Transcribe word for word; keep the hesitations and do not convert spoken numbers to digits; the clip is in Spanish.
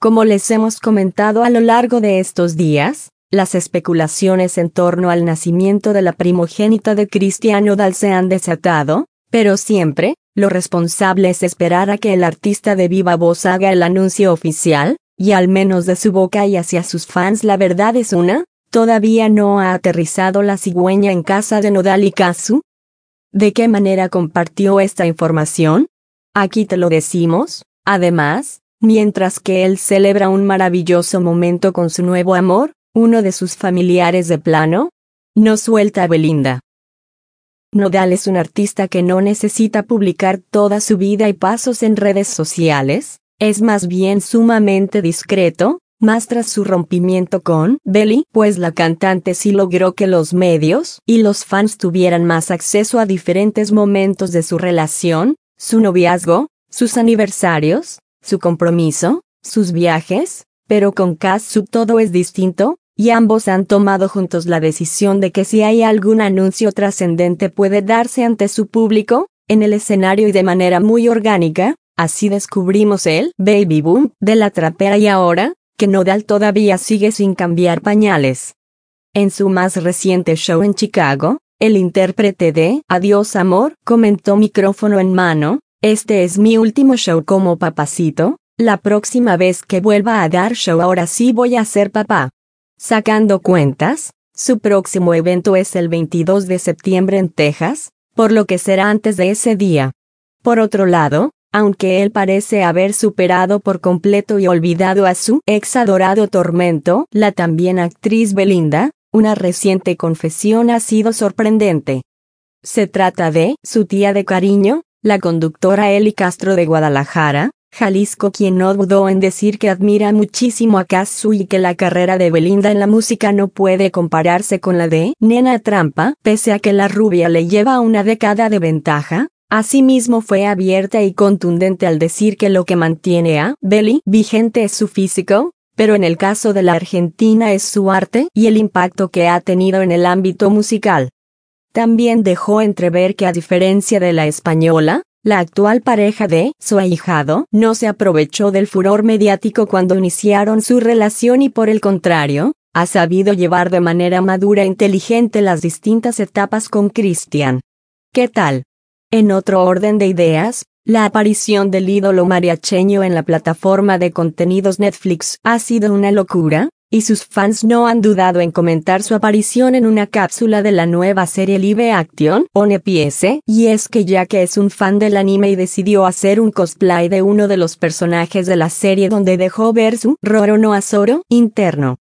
Como les hemos comentado a lo largo de estos días, las especulaciones en torno al nacimiento de la primogénita de Christian Nodal se han desatado, pero siempre, lo responsable es esperar a que el artista de viva voz haga el anuncio oficial, y al menos de su boca y hacia sus fans la verdad es una, todavía no ha aterrizado la cigüeña en casa de Nodal y Kazu. ¿De qué manera compartió esta información? Aquí te lo decimos, además, mientras que él celebra un maravilloso momento con su nuevo amor, uno de sus familiares de plano, no suelta a Belinda. Nodal es un artista que no necesita publicar toda su vida y pasos en redes sociales, es más bien sumamente discreto, más tras su rompimiento con Beli, pues la cantante sí logró que los medios y los fans tuvieran más acceso a diferentes momentos de su relación, su noviazgo, sus aniversarios, su compromiso, sus viajes, pero con Kazu todo es distinto, y ambos han tomado juntos la decisión de que si hay algún anuncio trascendente puede darse ante su público, en el escenario y de manera muy orgánica. Así descubrimos el baby boom de la trapera y ahora, que Nodal todavía sigue sin cambiar pañales. En su más reciente show en Chicago, el intérprete de Adiós Amor comentó micrófono en mano: "Este es mi último show como papacito, la próxima vez que vuelva a dar show ahora sí voy a ser papá". Sacando cuentas, su próximo evento es el veintidós de septiembre en Texas, por lo que será antes de ese día. Por otro lado, aunque él parece haber superado por completo y olvidado a su ex adorado tormento, la también actriz Belinda, una reciente confesión ha sido sorprendente. Se trata de su tía de cariño, la conductora Eli Castro de Guadalajara, Jalisco, quien no dudó en decir que admira muchísimo a Kazu y que la carrera de Belinda en la música no puede compararse con la de Nena Trampa, pese a que la rubia le lleva una década de ventaja. Asimismo fue abierta y contundente al decir que lo que mantiene a Beli vigente es su físico, pero en el caso de la argentina es su arte y el impacto que ha tenido en el ámbito musical. También dejó entrever que a diferencia de la española, la actual pareja de su ahijado no se aprovechó del furor mediático cuando iniciaron su relación y por el contrario, ha sabido llevar de manera madura e inteligente las distintas etapas con Christian. ¿Qué tal? En otro orden de ideas, la aparición del ídolo mariacheño en la plataforma de contenidos Netflix ha sido una locura, y sus fans no han dudado en comentar su aparición en una cápsula de la nueva serie live action One Piece, y es que ya que es un fan del anime y decidió hacer un cosplay de uno de los personajes de la serie donde dejó ver su Roro no Azoro interno.